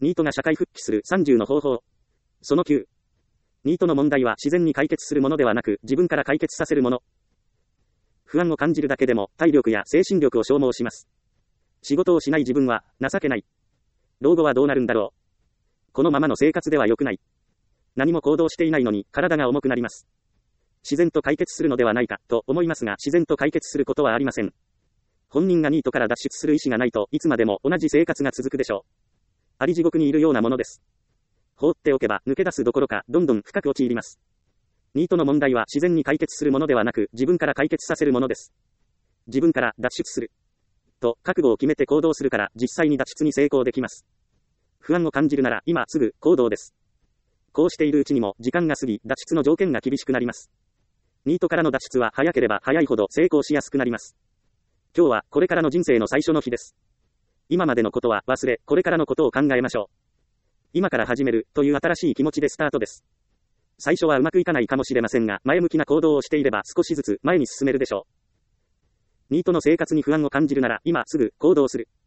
ニートが社会復帰する30の方法。その9。ニートの問題は自然に解決するものではなく、自分から解決させるもの。不安を感じるだけでも、体力や精神力を消耗します。仕事をしない自分は、情けない。老後はどうなるんだろう。このままの生活では良くない。何も行動していないのに、体が重くなります。自然と解決するのではないか、と思いますが、自然と解決することはありません。本人がニートから脱出する意思がないといつまでも同じ生活が続くでしょう。あり地獄にいるようなものです。放っておけば抜け出すどころかどんどん深く陥ります。ニートの問題は自然に解決するものではなく自分から解決させるものです。自分から脱出する。と覚悟を決めて行動するから実際に脱出に成功できます。不安を感じるなら今すぐ行動です。こうしているうちにも時間が過ぎ脱出の条件が厳しくなります。ニートからの脱出は早ければ早いほど成功しやすくなります。今日はこれからの人生の最初の日です。今までのことは忘れ、これからのことを考えましょう。今から始めるという新しい気持ちでスタートです。最初はうまくいかないかもしれませんが、前向きな行動をしていれば少しずつ前に進めるでしょう。ニートの生活に不安を感じるなら今すぐ行動する。